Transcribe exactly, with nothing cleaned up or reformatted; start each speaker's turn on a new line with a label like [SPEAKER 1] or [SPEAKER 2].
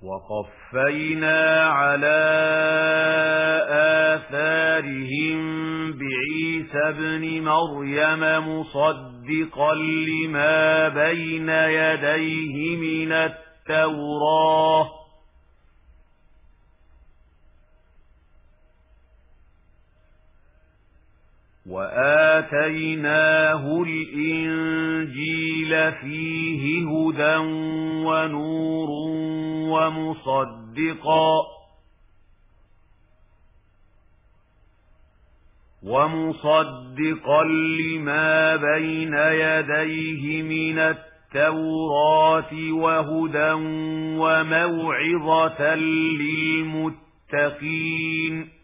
[SPEAKER 1] وقفينا على آثارهم بعيسى ابن مريم مصدقا لما بين يديه من التوراة وآتيناه الإنجيل فيه هدى ونور ومصدقا ومصدقا لما بين يديه من التوراة وهدى وموعظة للمتقين